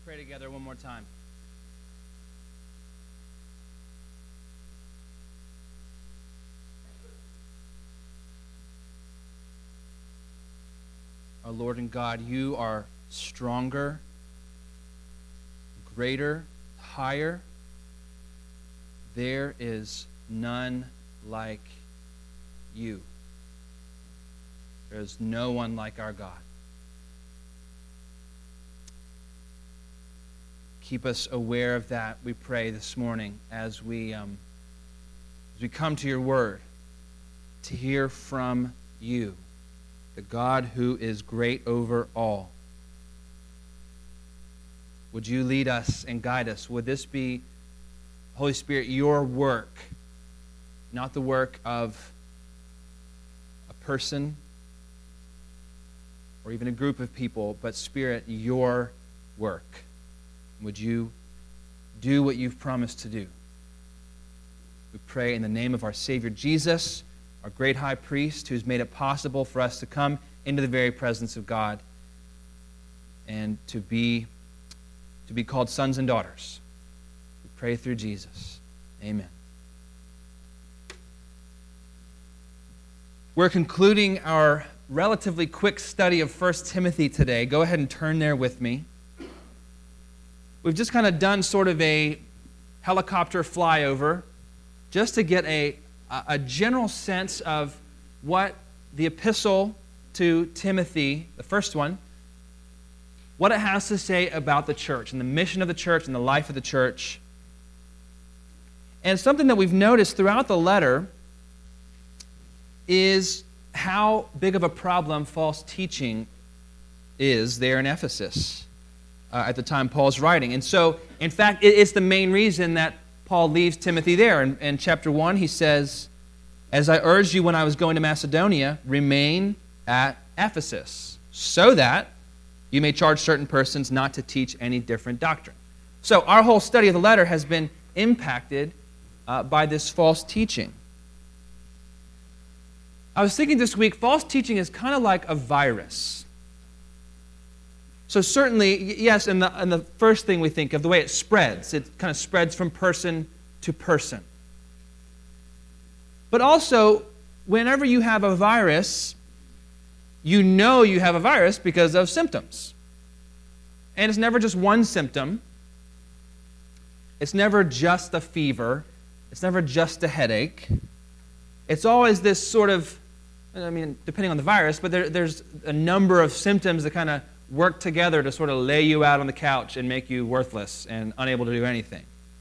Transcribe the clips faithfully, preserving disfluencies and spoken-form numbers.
Pray together one more time. Our Lord and God, you are stronger, greater, higher. There is none like you. There is no one like our God. Keep us aware of that, we pray this morning, as we um, as we come to your word to hear from you, the God who is great over all. Would you lead us and guide us? Would this be, Holy Spirit, your work, not the work of a person or even a group of people, but Spirit, your work. Would you do what you've promised to do? We pray in the name of our Savior Jesus, our great high priest, who's made it possible for us to come into the very presence of God and to be, to be called sons and daughters. We pray through Jesus. Amen. We're concluding our relatively quick study of First Timothy today. Go ahead and turn there with me. We've just kind of done sort of a helicopter flyover just to get a, a general sense of what the epistle to Timothy, the first one, what it has to say about the church and the mission of the church and the life of the church. And something that we've noticed throughout the letter is how big of a problem false teaching is there in Ephesus. Uh, at the time Paul's writing. And so, in fact, it, it's the main reason that Paul leaves Timothy there. In, in chapter one, he says, "As I urged you when I was going to Macedonia, remain at Ephesus, so that you may charge certain persons not to teach any different doctrine." So our whole study of the letter has been impacted uh, by this false teaching. I was thinking this week, false teaching is kind of like a virus. So certainly, yes, and the, and the first thing we think of, the way it spreads, it kind of spreads from person to person. But also, whenever you have a virus, you know you have a virus because of symptoms. And it's never just one symptom. It's never just a fever. It's never just a headache. It's always this sort of, I mean, depending on the virus, but there, there's a number of symptoms that kind of work together to sort of lay you out on the couch and make you worthless and unable to do anything.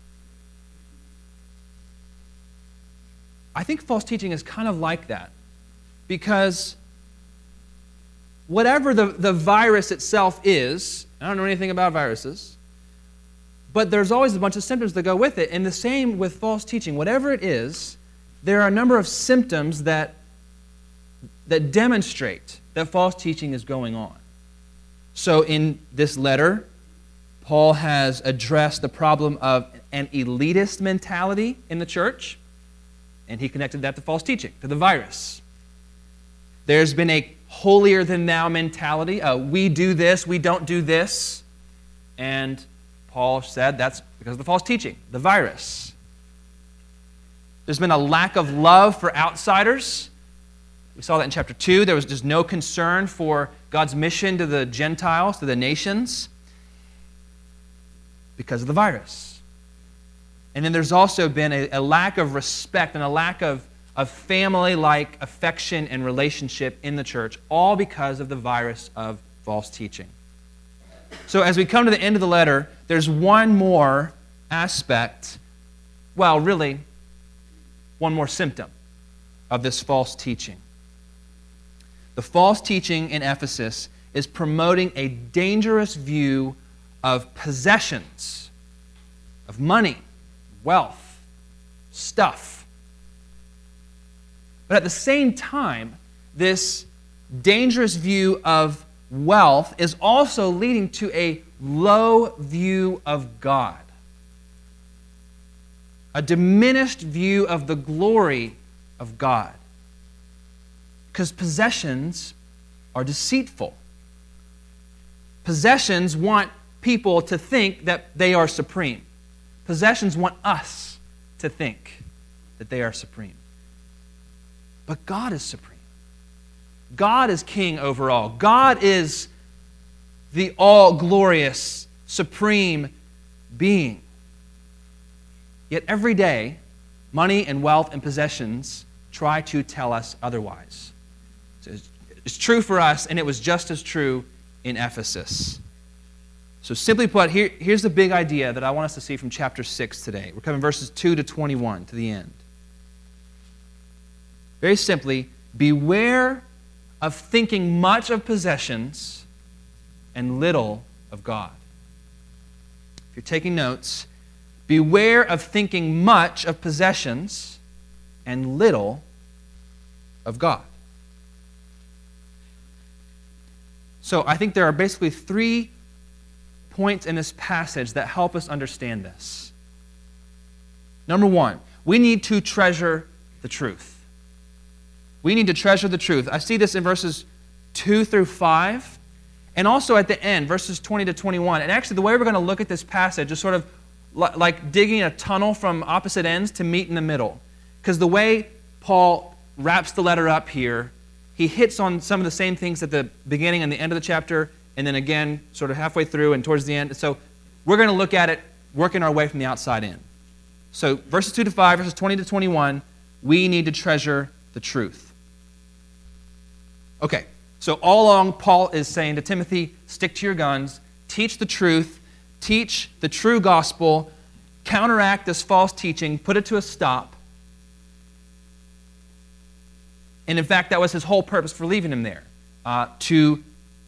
I think false teaching is kind of like that, because whatever the, the virus itself is, I don't know anything about viruses, but there's always a bunch of symptoms that go with it. And the same with false teaching. Whatever it is, there are a number of symptoms that, that demonstrate that false teaching is going on. So in this letter, Paul has addressed the problem of an elitist mentality in the church, and he connected that to false teaching, to the virus. There's been a holier-than-thou mentality. Uh, we do this, we don't do this. And Paul said that's because of the false teaching, the virus. There's been a lack of love for outsiders. We saw that in chapter two. There was just no concern for God's mission to the Gentiles, to the nations, because of the virus. And then there's also been a, a lack of respect and a lack of, of family-like affection and relationship in the church, all because of the virus of false teaching. So as we come to the end of the letter, there's one more aspect, well, really, one more symptom of this false teaching. The false teaching in Ephesus is promoting a dangerous view of possessions, of money, wealth, stuff. But at the same time, this dangerous view of wealth is also leading to a low view of God, a diminished view of the glory of God. Because possessions are deceitful. Possessions want people to think that they are supreme. Possessions want us to think that they are supreme. But God is supreme. God is king over all. God is the all-glorious, supreme being. Yet every day, money and wealth and possessions try to tell us otherwise. It's true for us, and it was just as true in Ephesus. So simply put, here, here's the big idea that I want us to see from chapter six today. We're coming verses two to twenty-one to the end. Very simply, beware of thinking much of possessions and little of God. If you're taking notes, beware of thinking much of possessions and little of God. So I think there are basically three points in this passage that help us understand this. Number one, we need to treasure the truth. We need to treasure the truth. I see this in verses two through five, and also at the end, verses twenty to twenty-one. And actually, the way we're going to look at this passage is sort of like digging a tunnel from opposite ends to meet in the middle. Because the way Paul wraps the letter up here, he hits on some of the same things at the beginning and the end of the chapter, and then again, sort of halfway through and towards the end. So we're going to look at it working our way from the outside in. So verses two to five, verses twenty to twenty-one, we need to treasure the truth. Okay, so all along Paul is saying to Timothy, stick to your guns, teach the truth, teach the true gospel, counteract this false teaching, put it to a stop. And in fact, that was his whole purpose for leaving him there. Uh, to,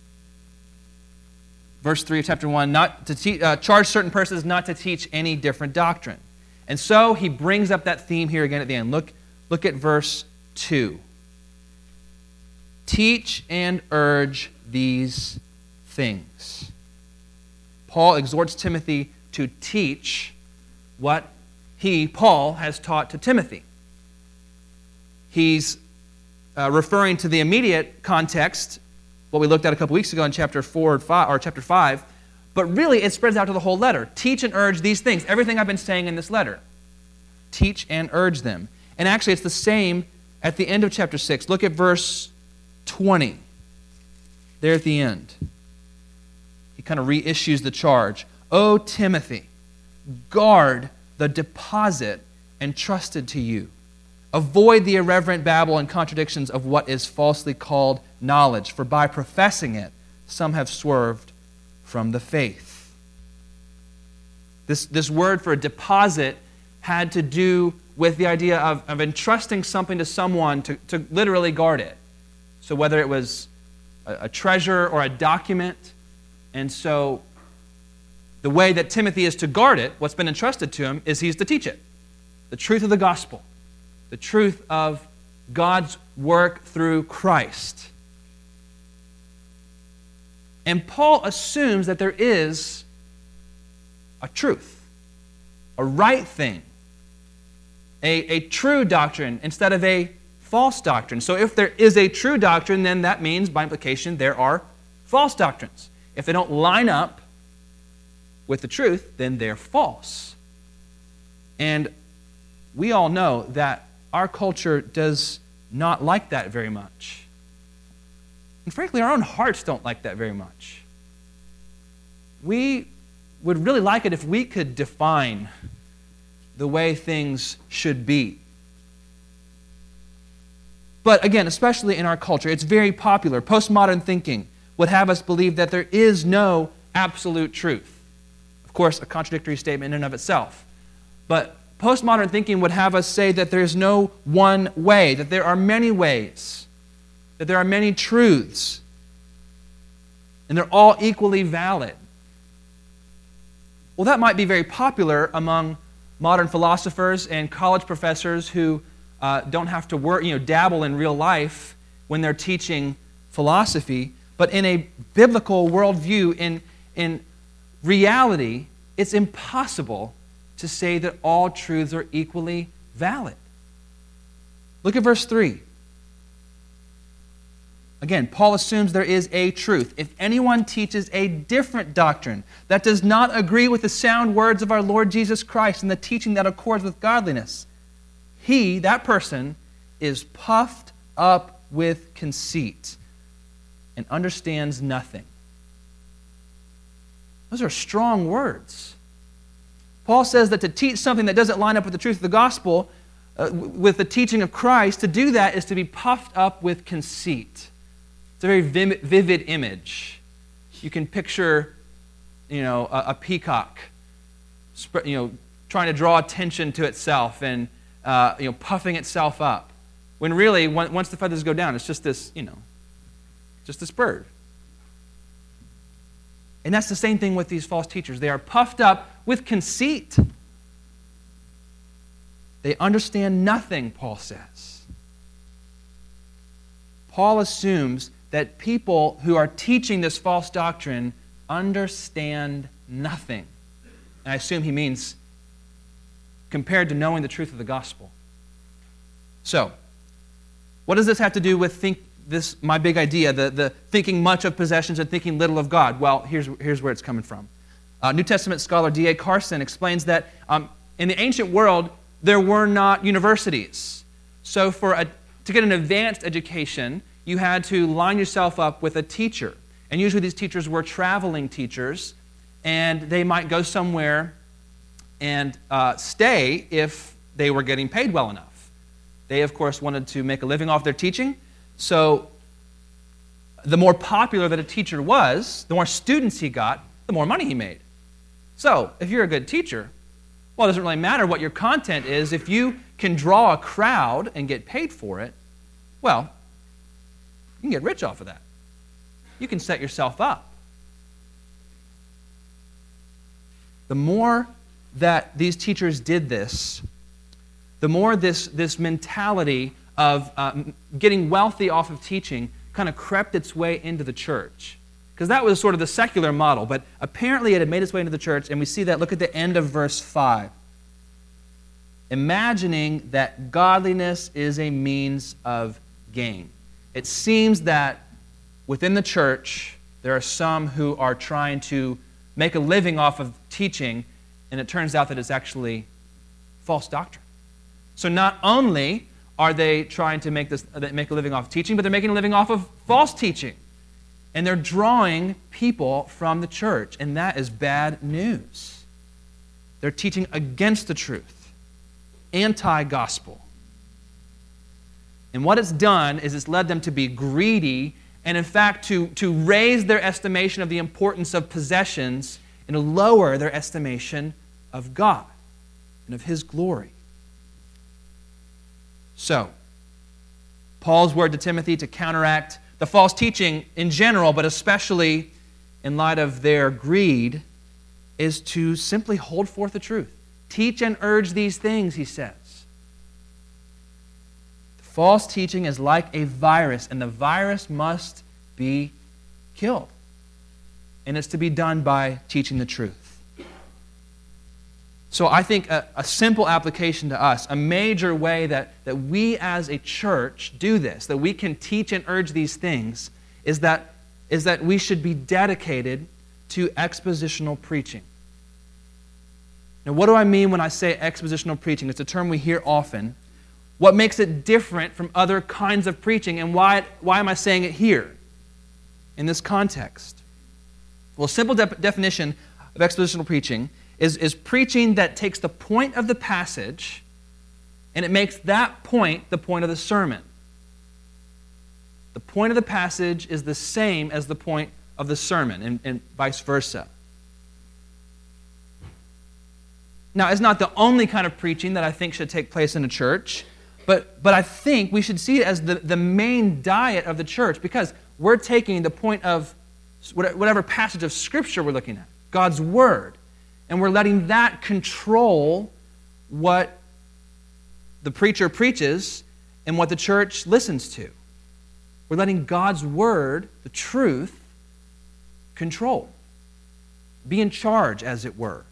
verse three of chapter one, not to te- uh, charge certain persons not to teach any different doctrine. And so he brings up that theme here again at the end. Look, look at verse two. Teach and urge these things. Paul exhorts Timothy to teach what he, Paul, has taught to Timothy. He's uh, referring to the immediate context, what we looked at a couple weeks ago in chapter four or five, or chapter five, but really it spreads out to the whole letter. Teach and urge these things. Everything I've been saying in this letter. Teach and urge them. And actually it's the same at the end of chapter six. Look at verse twenty. There at the end. He kind of reissues the charge. O Timothy, guard the deposit entrusted to you. Avoid the irreverent babble and contradictions of what is falsely called knowledge, for by professing it, some have swerved from the faith. This, this word for a deposit had to do with the idea of, of entrusting something to someone to, to literally guard it. So whether it was a, a treasure or a document, and so the way that Timothy is to guard it, what's been entrusted to him, is he's to teach it. The truth of the gospel. The truth of God's work through Christ. And Paul assumes that there is a truth, a right thing, a, a true doctrine instead of a false doctrine. So if there is a true doctrine, then that means, by implication, there are false doctrines. If they don't line up with the truth, then they're false. And we all know that our culture does not like that very much. And frankly, our own hearts don't like that very much. We would really like it if we could define the way things should be. But again, especially in our culture, it's very popular. Postmodern thinking would have us believe that there is no absolute truth. Of course, a contradictory statement in and of itself. But postmodern thinking would have us say that there is no one way, that there are many ways, that there are many truths, and they're all equally valid. Well, that might be very popular among modern philosophers and college professors who uh, don't have to work, you know, dabble in real life when they're teaching philosophy. But in a biblical worldview, in, in reality, it's impossible to say that all truths are equally valid. Look at verse three. Again, Paul assumes there is a truth. If anyone teaches a different doctrine that does not agree with the sound words of our Lord Jesus Christ and the teaching that accords with godliness, he, that person, is puffed up with conceit and understands nothing. Those are strong words. Paul says that to teach something that doesn't line up with the truth of the gospel, uh, with the teaching of Christ, to do that is to be puffed up with conceit. It's a very vivid image. You can picture, you know, a, a peacock, you know, trying to draw attention to itself and, uh, you know, puffing itself up. When really, once the feathers go down, it's just this, you know, just this bird. And that's the same thing with these false teachers. They are puffed up with conceit. They understand nothing, Paul says. Paul assumes that people who are teaching this false doctrine understand nothing. And I assume he means compared to knowing the truth of the gospel. So, what does this have to do with think this my big idea, the, the thinking much of possessions and thinking little of God? Well, here's, here's where it's coming from. Uh, New Testament scholar D A Carson explains that um, in the ancient world, there were not universities. So for a, to get an advanced education, you had to line yourself up with a teacher. And usually these teachers were traveling teachers, and they might go somewhere and uh, stay if they were getting paid well enough. They, of course, wanted to make a living off their teaching. So the more popular that a teacher was, the more students he got, the more money he made. So if you're a good teacher, well, it doesn't really matter what your content is. If you can draw a crowd and get paid for it, well, you can get rich off of that. You can set yourself up. The more that these teachers did this, the more this, this mentality of uh, getting wealthy off of teaching kind of crept its way into the church. Because that was sort of the secular model, but apparently it had made its way into the church, and we see that. Look at the end of verse five. Imagining that godliness is a means of gain. It seems that within the church, there are some who are trying to make a living off of teaching, and it turns out that it's actually false doctrine. So not only are they trying to make this make a living off of teaching, but they're making a living off of false teaching. And they're drawing people from the church, and that is bad news. They're teaching against the truth, anti-gospel. And what it's done is it's led them to be greedy, and in fact to, to raise their estimation of the importance of possessions and to lower their estimation of God and of His glory. So, Paul's word to Timothy to counteract the false teaching in general, but especially in light of their greed, is to simply hold forth the truth. Teach and urge these things, he says. The false teaching is like a virus, and the virus must be killed. And it's to be done by teaching the truth. So I think a, a simple application to us, a major way that, that we as a church do this, that we can teach and urge these things, is that, is that we should be dedicated to expositional preaching. Now, what do I mean when I say expositional preaching? It's a term we hear often. What makes it different from other kinds of preaching, and why, why am I saying it here in this context? Well, a simple de- definition of expositional preaching Is, is preaching that takes the point of the passage and it makes that point the point of the sermon. The point of the passage is the same as the point of the sermon, and, and vice versa. Now, it's not the only kind of preaching that I think should take place in a church, but, but I think we should see it as the, the main diet of the church, because we're taking the point of whatever passage of Scripture we're looking at, God's Word, and we're letting that control what the preacher preaches and what the church listens to. We're letting God's Word, the truth, control. Be in charge, as it were.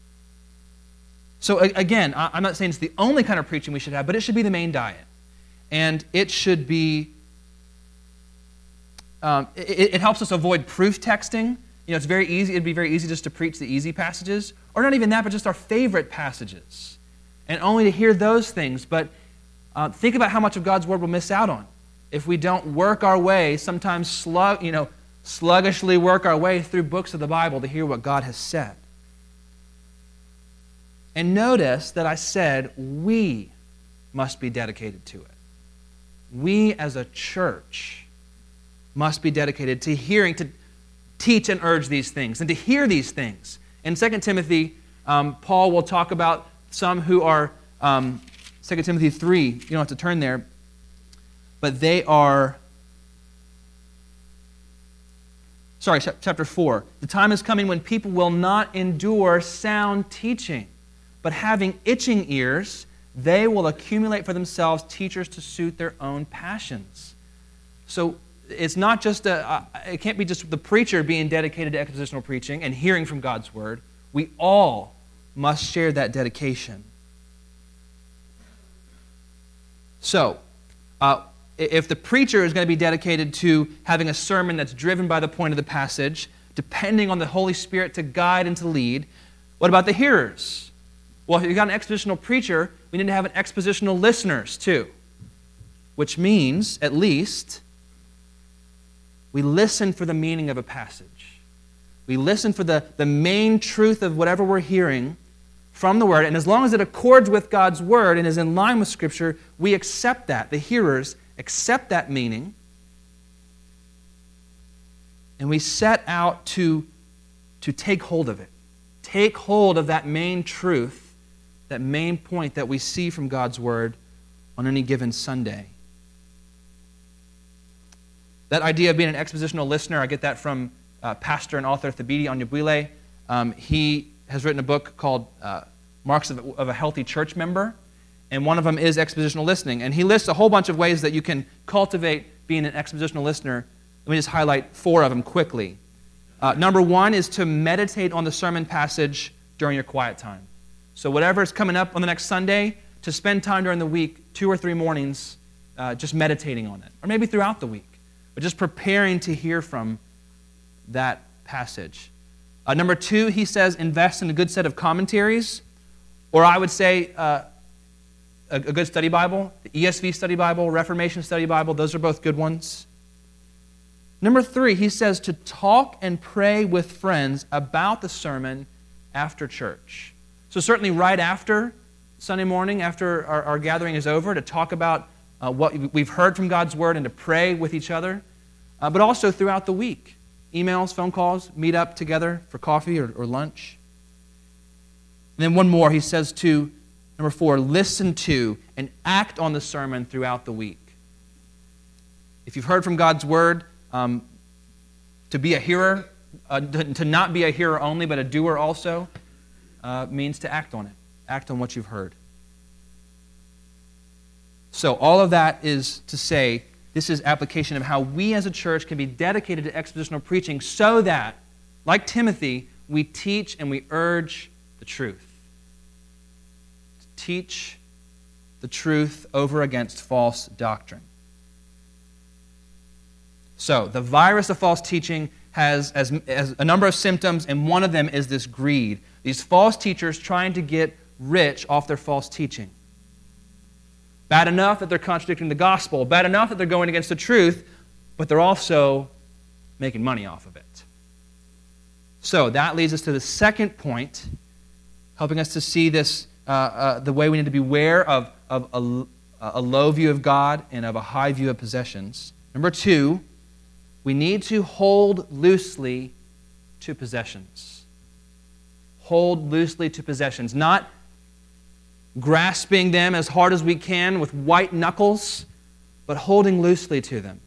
So again, I'm not saying it's the only kind of preaching we should have, but it should be the main diet. And it should be um, it, it helps us avoid proof texting. You know, it's very easy. It'd be very easy just to preach the easy passages, or not even that, but just our favorite passages, and only to hear those things. But uh, think about how much of God's Word we'll miss out on if we don't work our way, sometimes slug, you know, sluggishly work our way through books of the Bible to hear what God has said. And notice that I said we must be dedicated to it. We as a church must be dedicated to hearing, to teach and urge these things, and to hear these things. In Second Timothy, um, Paul will talk about some who are, um, Second Timothy three, you don't have to turn there, but they are, sorry, chapter four. The time is coming when people will not endure sound teaching, but having itching ears, they will accumulate for themselves teachers to suit their own passions. So it's not just a, uh, it can't be just the preacher being dedicated to expositional preaching and hearing from God's Word. We all must share that dedication. So, uh, if the preacher is going to be dedicated to having a sermon that's driven by the point of the passage, depending on the Holy Spirit to guide and to lead, what about the hearers? Well, if you've got an expositional preacher, we need to have an expositional listeners too, which means, at least, we listen for the meaning of a passage. We listen for the, the main truth of whatever we're hearing from the Word, and as long as it accords with God's Word and is in line with Scripture, we accept that. The hearers accept that meaning, and we set out to, to take hold of it. Take hold of that main truth, that main point that we see from God's Word on any given Sunday. That idea of being an expositional listener, I get that from uh, pastor and author Thabiti Anyabwile. Um, he has written a book called uh, Marks of, of a Healthy Church Member, and one of them is expositional listening. And he lists a whole bunch of ways that you can cultivate being an expositional listener. Let me just highlight four of them quickly. Uh, number one is to meditate on the sermon passage during your quiet time. So whatever is coming up on the next Sunday, to spend time during the week, two or three mornings, uh, just meditating on it. Or maybe throughout the week. But just preparing to hear from that passage. Uh, number two, he says, invest in a good set of commentaries. Or I would say uh, a, a good study Bible. The E S V study Bible, Reformation study Bible, those are both good ones. Number three, he says to talk and pray with friends about the sermon after church. So certainly right after Sunday morning, after our, our gathering is over, to talk about uh, what we've heard from God's Word and to pray with each other, uh, but also throughout the week. Emails, phone calls, meet up together for coffee or, or lunch. And then one more, he says to, number four, listen to and act on the sermon throughout the week. If you've heard from God's Word, um, to be a hearer, uh, to, to not be a hearer only, but a doer also, uh, means to act on it. Act on what you've heard. So all of that is to say, this is application of how we as a church can be dedicated to expositional preaching so that, like Timothy, we teach and we urge the truth. To teach the truth over against false doctrine. So, the virus of false teaching has as, as a number of symptoms, and one of them is this greed. These false teachers trying to get rich off their false teaching. Bad enough that they're contradicting the gospel, bad enough that they're going against the truth, but they're also making money off of it. So that leads us to the second point, helping us to see this, uh, uh, the way we need to beware of, of a, a low view of God and of a high view of possessions. Number two, we need to hold loosely to possessions. Hold loosely to possessions, not grasping them as hard as we can with white knuckles, but holding loosely to them.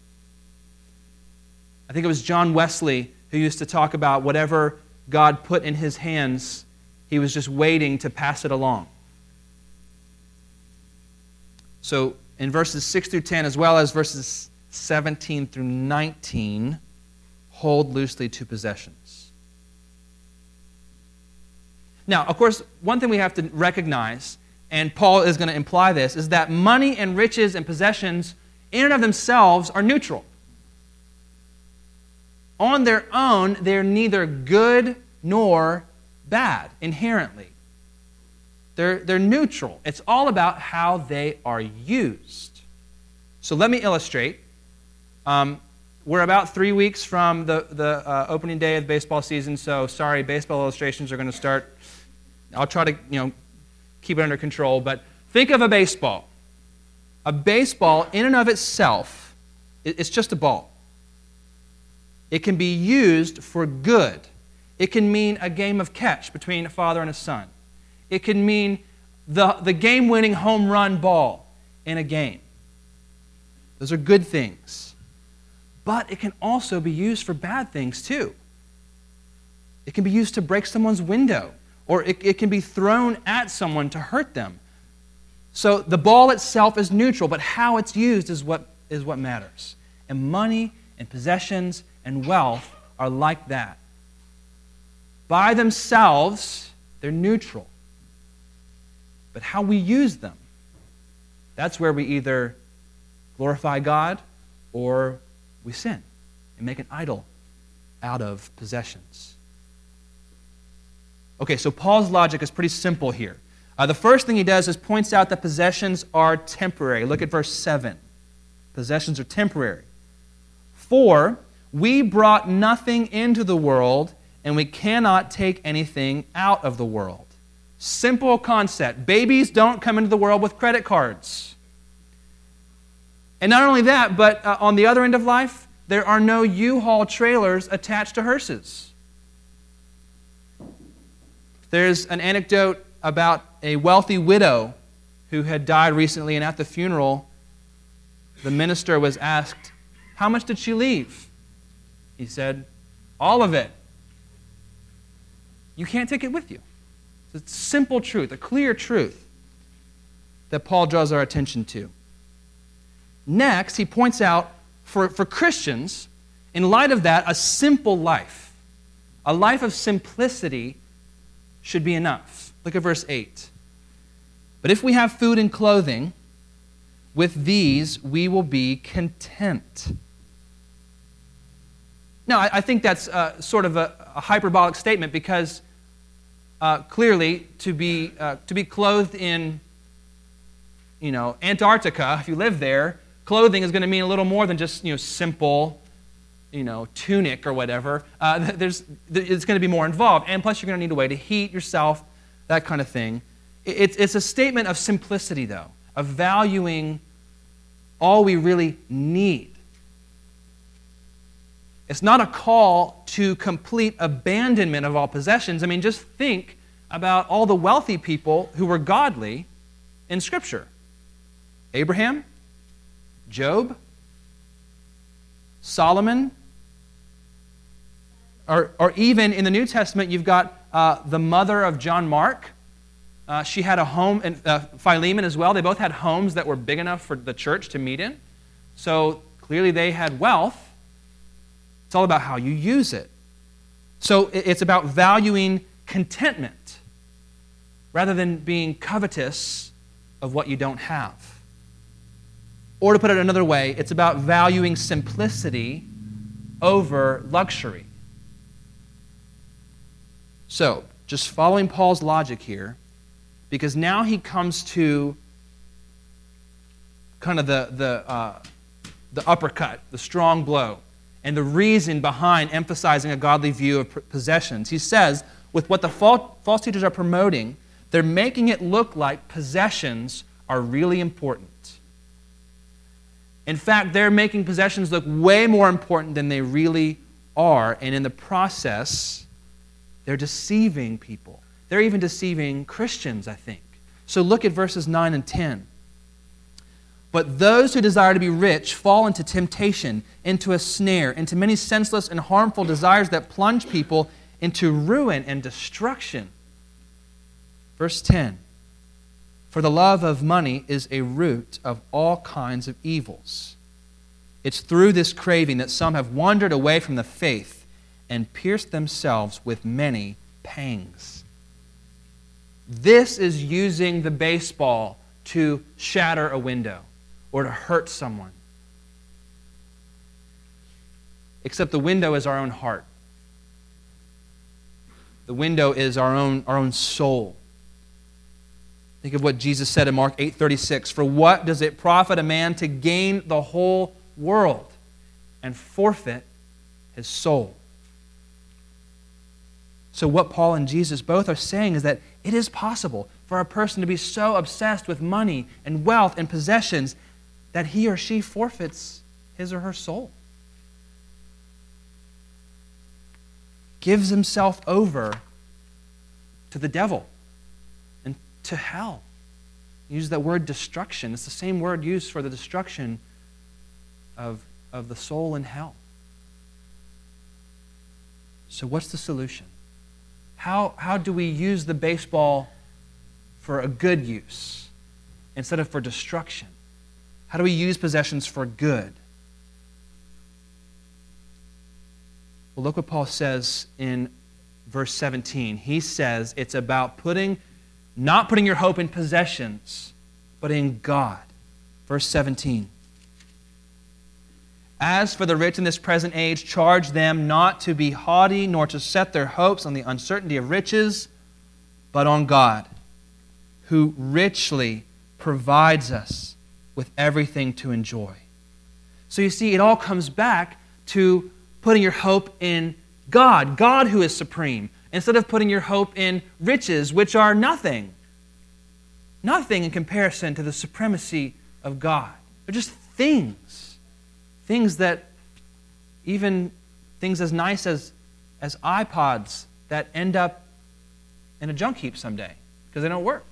I think it was John Wesley who used to talk about whatever God put in his hands, he was just waiting to pass it along. So in verses six through ten, as well as verses seventeen through nineteen, hold loosely to possessions. Now, of course, one thing we have to recognize, and Paul is going to imply this, is that money and riches and possessions in and of themselves are neutral. on their own, they're neither good nor bad inherently. They're, they're neutral. It's all about how they are used. So let me illustrate. Um, we're about three weeks from the, the uh, opening day of the baseball season, so sorry, baseball illustrations are going to start. I'll try to, you know, keep it under control, but think of a baseball. A baseball, in and of itself, it's just a ball. It can be used for good. It can mean a game of catch between a father and a son. It can mean the, the game-winning home run ball in a game. Those are good things. But it can also be used for bad things too. It can be used to break someone's window, or it, it can be thrown at someone to hurt them. So the ball itself is neutral, but how it's used is what, is what matters. And money and possessions and wealth are like that. By themselves, they're neutral. But how we use them, that's where we either glorify God or we sin and make an idol out of possessions. Okay, so Paul's logic is pretty simple here. Uh, the first thing he does is points out that possessions are temporary. Look at verse seven. Possessions are temporary. For we brought nothing into the world, and we cannot take anything out of the world. Simple concept. Babies don't come into the world with credit cards. And not only that, but uh, on the other end of life, there are no U-Haul trailers attached to hearses. There's an anecdote about a wealthy widow who had died recently, and at the funeral, the minister was asked, "How much did she leave?" He said, "All of it." You can't take it with you. It's a simple truth, a clear truth that Paul draws our attention to. Next, he points out for, for Christians, in light of that, a simple life, a life of simplicity should be enough. Look at verse eight. But if we have food and clothing, with these we will be content. Now, I, I think that's uh, sort of a, a hyperbolic statement because uh, clearly to be uh, to be clothed in, you know, Antarctica, if you live there, clothing is going to mean a little more than just, you know, simple, you know, tunic or whatever. Uh, there's, it's going to be more involved. And plus, you're going to need a way to heat yourself, that kind of thing. It's, it's a statement of simplicity, though, of valuing all we really need. It's not a call to complete abandonment of all possessions. I mean, just think about all the wealthy people who were godly in Scripture. Abraham, Job, Solomon, or, or even in the New Testament, you've got uh, the mother of John Mark. Uh, she had a home, and uh, Philemon as well. They both had homes that were big enough for the church to meet in. So clearly they had wealth. It's all about how you use it. So it's about valuing contentment rather than being covetous of what you don't have. Or to put it another way, it's about valuing simplicity over luxury. So, just following Paul's logic here, because now he comes to kind of the, the, uh, the uppercut, the strong blow, and the reason behind emphasizing a godly view of possessions. He says, with what the false teachers are promoting, they're making it look like possessions are really important. In fact, they're making possessions look way more important than they really are, and in the process, they're deceiving people. They're even deceiving Christians, I think. So look at verses nine and ten. But those who desire to be rich fall into temptation, into a snare, into many senseless and harmful desires that plunge people into ruin and destruction. Verse ten. For the love of money is a root of all kinds of evils. It's through this craving that some have wandered away from the faith and pierced themselves with many pangs. This is using the baseball to shatter a window or to hurt someone. except the window is our own heart. The window is our own, our own soul. Think of what Jesus said in Mark eight thirty-six. For what does it profit a man to gain the whole world and forfeit his soul? So what Paul and Jesus both are saying is that it is possible for a person to be so obsessed with money and wealth and possessions that he or she forfeits his or her soul. Gives himself over to the devil and to hell. Use that word destruction. It's the same word used for the destruction of, of the soul in hell. So what's the solution? How, how do we use the baseball for a good use instead of for destruction? How do we use possessions for good? Well, look what Paul says in verse seventeen. He says it's about putting, not putting your hope in possessions, but in God. Verse seventeen. As for the rich in this present age, charge them not to be haughty, nor to set their hopes on the uncertainty of riches, but on God, who richly provides us with everything to enjoy. So you see, it all comes back to putting your hope in God, God who is supreme, instead of putting your hope in riches, which are nothing. Nothing in comparison to the supremacy of God. They're just things. Things that, even things as nice as, as iPods that end up in a junk heap someday because they don't work.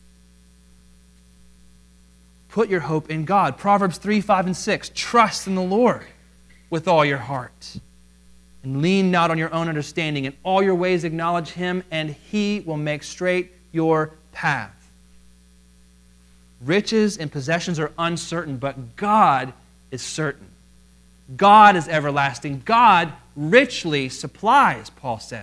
Put your hope in God. Proverbs three, five, and six. Trust in the Lord with all your heart. And lean not on your own understanding. In all your ways acknowledge Him, and He will make straight your path. Riches and possessions are uncertain, but God is certain. God is everlasting. God richly supplies, Paul says.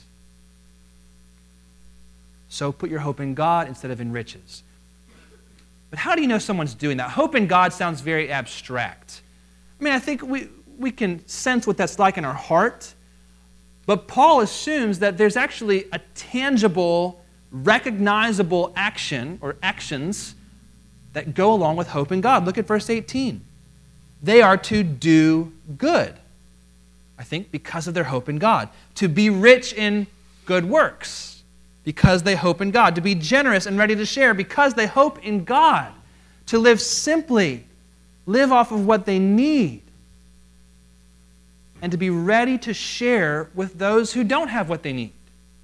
So put your hope in God instead of in riches. But how do you know someone's doing that? Hope in God sounds very abstract. I mean, I think we, we can sense what that's like in our heart. But Paul assumes that there's actually a tangible, recognizable action or actions that go along with hope in God. Look at verse eighteen. They are to do good, I think, because of their hope in God. To be rich in good works, because they hope in God. To be generous and ready to share, because they hope in God. To live simply, live off of what they need. And to be ready to share with those who don't have what they need.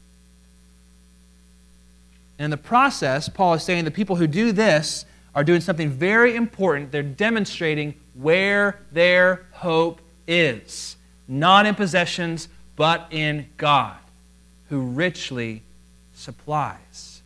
And in the process, Paul is saying the people who do this are doing something very important. They're demonstrating where their hope is. Not in possessions, but in God, who richly supplies.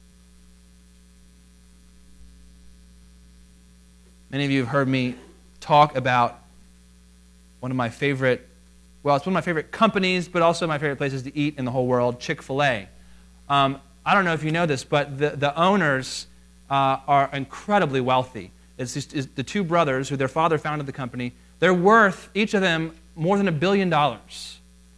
Many of you have heard me talk about one of my favorite, well, it's one of my favorite companies, but also my favorite places to eat in the whole world, Chick-fil-A. Um, I don't know if you know this, but the, the owners uh, are incredibly wealthy. It's, just, it's the two brothers who their father founded the company. They're worth, each of them, more than a billion dollars.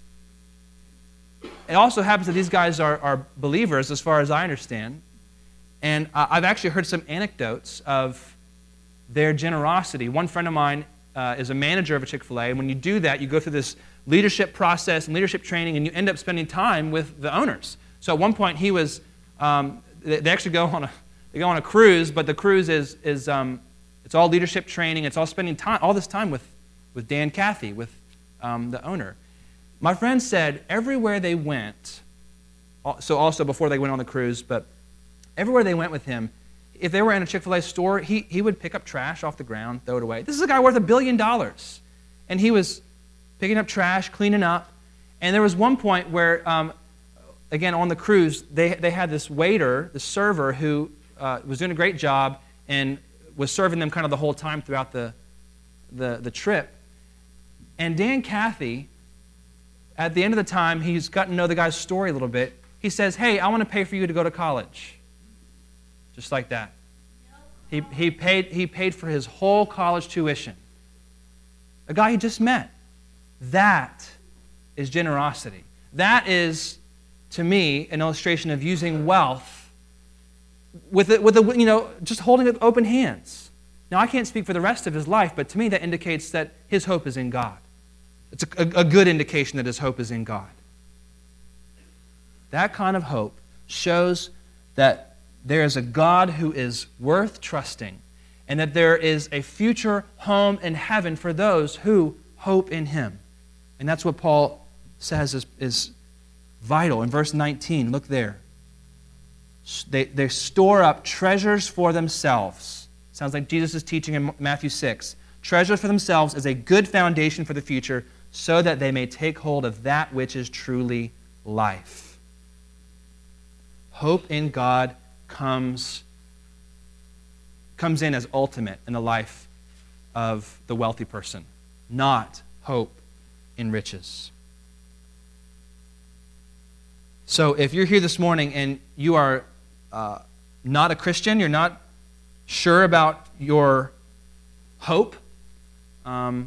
It also happens that these guys are, are believers, as far as I understand. And uh, I've actually heard some anecdotes of their generosity. One friend of mine uh, is a manager of a Chick-fil-A, and when you do that, you go through this leadership process and leadership training, and you end up spending time with the owners. So at one point, he was, um, they, they actually go on a, they go on a cruise, but the cruise is, is um, it's all leadership training, it's all spending time, all this time with, with Dan Cathy, with um, the owner. My friend said everywhere they went, so also before they went on the cruise, but everywhere they went with him, if they were in a Chick-fil-A store, he, he would pick up trash off the ground, throw it away. This is a guy worth a billion dollars. And he was picking up trash, cleaning up. And there was one point where, um, again, on the cruise, they, they had this waiter, the server, who uh, was doing a great job and was serving them kind of the whole time throughout the, the, the trip. And Dan Cathy, at the end of the time, he's gotten to know the guy's story a little bit. He says, hey, I want to pay for you to go to college. Just like that. He, he, paid, he paid for his whole college tuition. A guy he just met. That is generosity. That is, to me, an illustration of using wealth with, a, with a, you know, just holding it with open hands. Now, I can't speak for the rest of his life, but to me that indicates that his hope is in God. It's a, a, a good indication that his hope is in God. That kind of hope shows that there is a God who is worth trusting and that there is a future home in heaven for those who hope in him. And that's what Paul says is, is vital. In verse nineteen, look there. They, they store up treasures for themselves. Sounds like Jesus is teaching in Matthew six. Treasures for themselves as a good foundation for the future so that they may take hold of that which is truly life. Hope in God comes, comes in as ultimate in the life of the wealthy person, not hope in riches. So if you're here this morning and you are uh, not a Christian, you're not sure about your hope, um,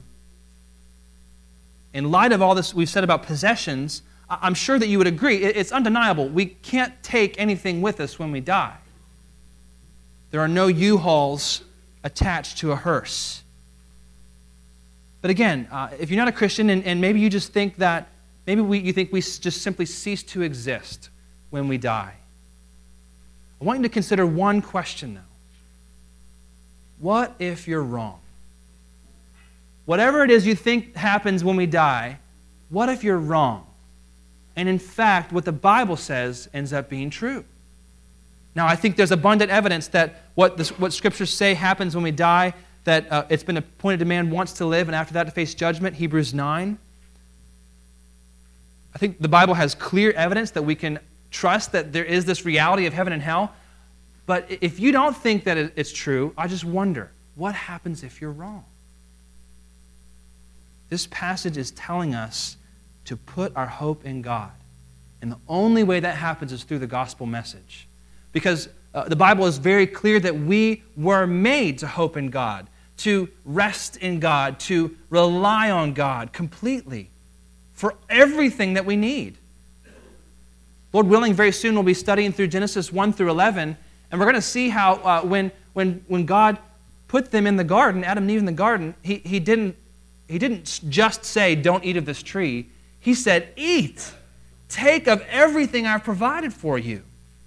in light of all this we've said about possessions, I'm sure that you would agree, it's undeniable. We can't take anything with us when we die. There are no U-Hauls attached to a hearse. But again, uh, if you're not a Christian and, and maybe you just think that, maybe we, you think we just simply cease to exist when we die. I want you to consider one question though. What if you're wrong? Whatever it is you think happens when we die, what if you're wrong? And in fact, what the Bible says ends up being true. Now, I think there's abundant evidence that what, this, what Scriptures say happens when we die, that uh, it's been appointed to man once to live, and after that to face judgment, Hebrews nine. I think the Bible has clear evidence that we can trust that there is this reality of heaven and hell. But if you don't think that it's true, I just wonder, what happens if you're wrong? This passage is telling us to put our hope in God. And the only way that happens is through the gospel message. Because uh, the Bible is very clear that we were made to hope in God, to rest in God, to rely on God completely for everything that we need. Lord willing, very soon we'll be studying through Genesis one through eleven, and we're going to see how uh, when, when, when God put them in the garden, Adam and Eve in the garden, he, he, didn't, he didn't just say, don't eat of this tree. He said, eat. Take of everything I've provided for you.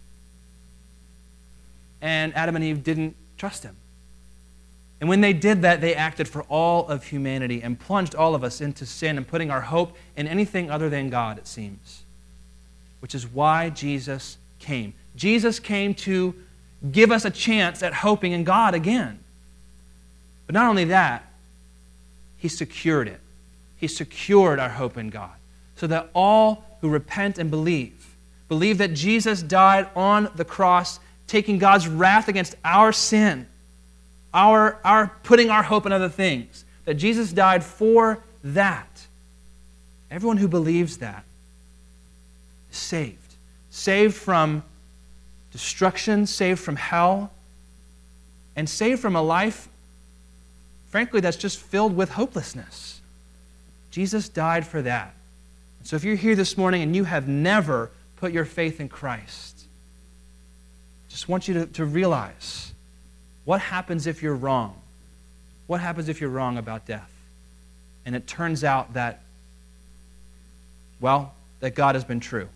And Adam and Eve didn't trust him. And when they did that, they acted for all of humanity and plunged all of us into sin and putting our hope in anything other than God, it seems. Which is why Jesus came. Jesus came to give us a chance at hoping in God again. But not only that, he secured it. He secured our hope in God, so that all who repent and believe, believe that Jesus died on the cross, taking God's wrath against our sin, our, our putting our hope in other things, that Jesus died for that. Everyone who believes that is saved. Saved from destruction, saved from hell, and saved from a life, frankly, that's just filled with hopelessness. Jesus died for that. So if you're here this morning and you have never put your faith in Christ, I just want you to, to realize what happens if you're wrong. What happens if you're wrong about death? And it turns out that, well, that God has been true.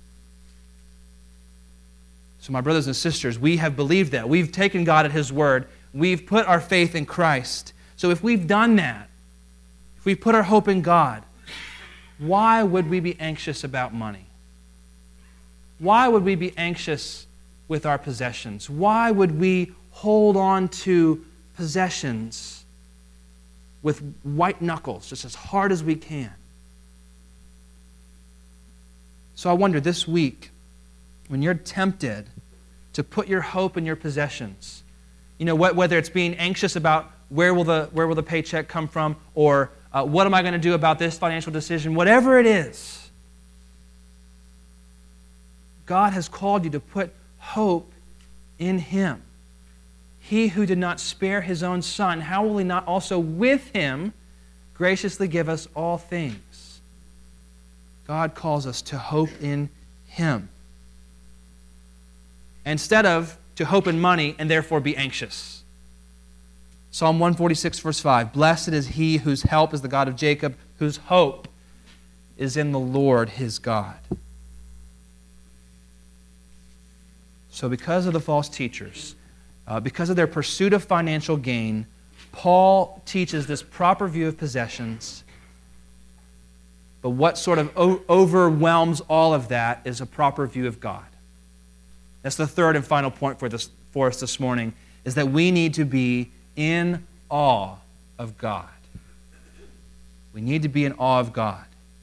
So my brothers and sisters, we have believed that. We've taken God at His word. We've put our faith in Christ. So if we've done that, if we've put our hope in God, why would we be anxious about money? Why would we be anxious with our possessions? Why would we hold on to possessions with white knuckles, just as hard as we can? So I wonder this week, when you're tempted to put your hope in your possessions, you know, whether it's being anxious about where will the where will the paycheck come from, or uh, what am I going to do about this financial decision, whatever it is, God has called you to put hope in Him. He who did not spare His own Son, how will He not also with Him graciously give us all things. God calls us to hope in Him, instead of to hope in money and therefore be anxious. Psalm one forty-six, verse five, blessed is he whose help is the God of Jacob, whose hope is in the Lord his God. So because of the false teachers, uh, because of their pursuit of financial gain, Paul teaches this proper view of possessions. But what sort of o- overwhelms all of that is a proper view of God. That's the third and final point for, this, for us this morning, is that we need to be in awe of God. We need to be in awe of God.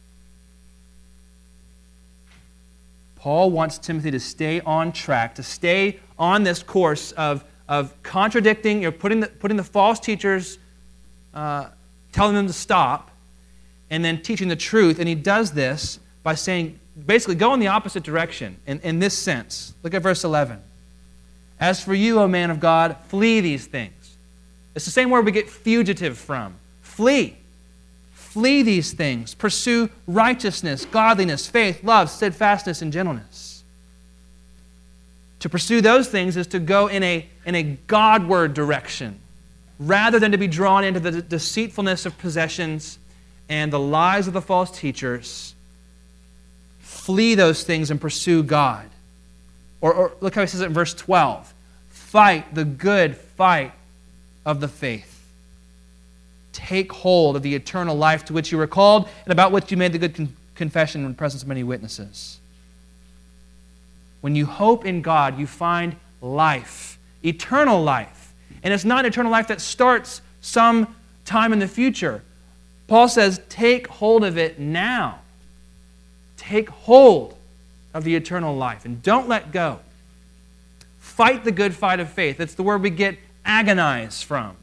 Paul wants Timothy to stay on track, to stay on this course of, of contradicting, you know, putting the, putting the false teachers, uh, telling them to stop, and then teaching the truth. And he does this by saying, basically, go in the opposite direction in, in this sense. Look at verse eleven. As for you, O man of God, flee these things. It's the same word we get fugitive from. Flee. Flee these things. Pursue righteousness, godliness, faith, love, steadfastness, and gentleness. To pursue those things is to go in a, in a Godward direction, rather than to be drawn into the deceitfulness of possessions and the lies of the false teachers. Flee those things and pursue God. Or, or look how he says it in verse twelve. Fight the good fight of the faith. Take hold of the eternal life to which you were called and about which you made the good con- confession in the presence of many witnesses. When you hope in God, you find life, eternal life. And it's not eternal life that starts some time in the future. Paul says, take hold of it now. Take hold of the eternal life and don't let go. Fight the good fight of faith. That's the word we get agonize from.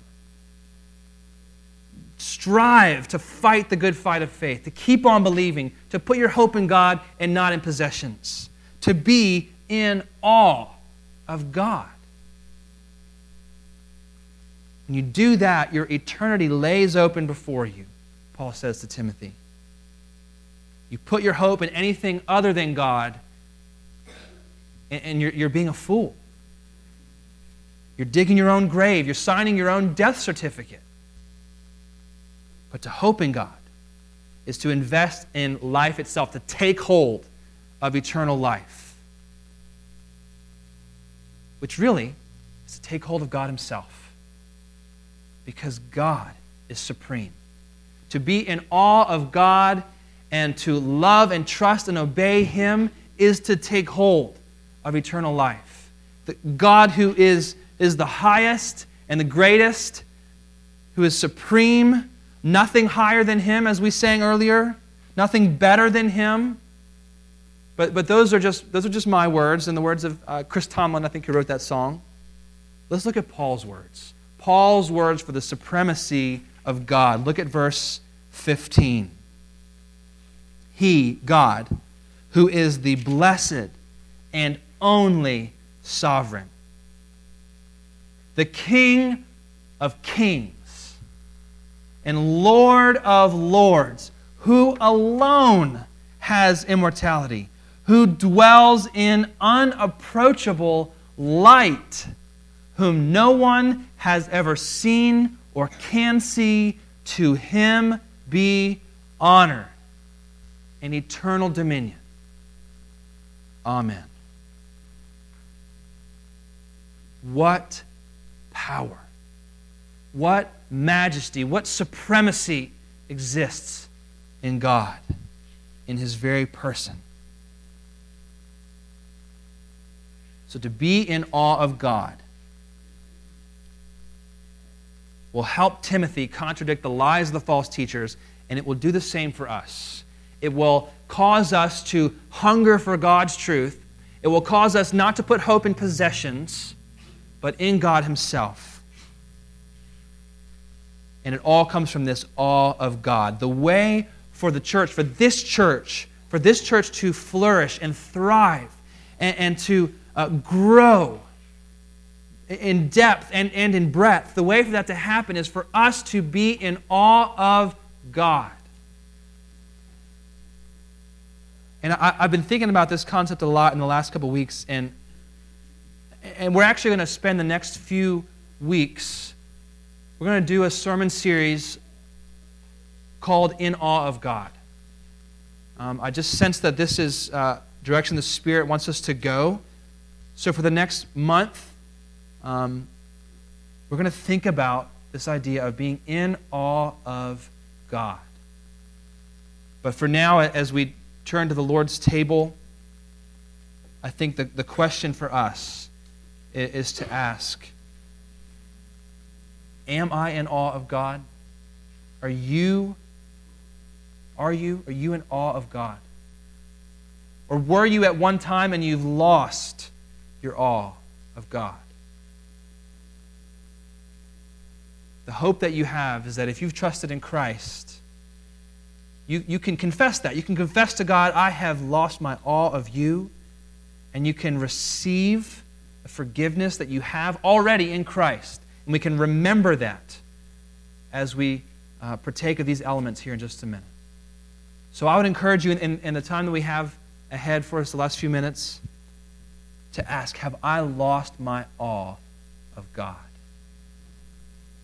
Strive to fight the good fight of faith, to keep on believing, to put your hope in God and not in possessions, to be in awe of God. When you do that, your eternity lays open before you, Paul says to Timothy. You put your hope in anything other than God, and you're, you're being a fool. You're digging your own grave. You're signing your own death certificate. But to hope in God is to invest in life itself, to take hold of eternal life, which really is to take hold of God Himself, because God is supreme. To be in awe of God and to love and trust and obey Him is to take hold of eternal life. The God who is, is the highest and the greatest, who is supreme, nothing higher than Him, as we sang earlier, nothing better than Him. But, but those are just those are just my words and the words of uh, Chris Tomlin, I think, who wrote that song. Let's look at Paul's words. Paul's words for the supremacy of God. Look at verse fifteen. He, God, who is the blessed and only sovereign, the King of kings and Lord of lords, who alone has immortality, who dwells in unapproachable light, whom no one has ever seen or can see, to Him be honor and eternal dominion. Amen. What power, what majesty, what supremacy exists in God, in His very person. So to be in awe of God will help Timothy contradict the lies of the false teachers, and it will do the same for us. It will cause us to hunger for God's truth. It will cause us not to put hope in possessions, but in God Himself. And it all comes from this awe of God. The way for the church, for this church, for this church to flourish and thrive and, and to uh, grow in depth and, and in breadth, the way for that to happen is for us to be in awe of God. And I, I've been thinking about this concept a lot in the last couple of weeks, and, and we're actually going to spend the next few weeks, we're going to do a sermon series called In Awe of God. Um, I just sense that this is uh, direction the Spirit wants us to go. So for the next month, um, we're going to think about this idea of being in awe of God. But for now, as we turn to the Lord's table, I think the, the question for us is, is to ask, am I in awe of God? Are you, are you, are you in awe of God? Or were you at one time and you've lost your awe of God? The hope that you have is that if you've trusted in Christ, you, you can confess that. You can confess to God, I have lost my awe of you, and you can receive the forgiveness that you have already in Christ. And we can remember that as we uh, partake of these elements here in just a minute. So I would encourage you in, in, in the time that we have ahead for us, the last few minutes, to ask, have I lost my awe of God?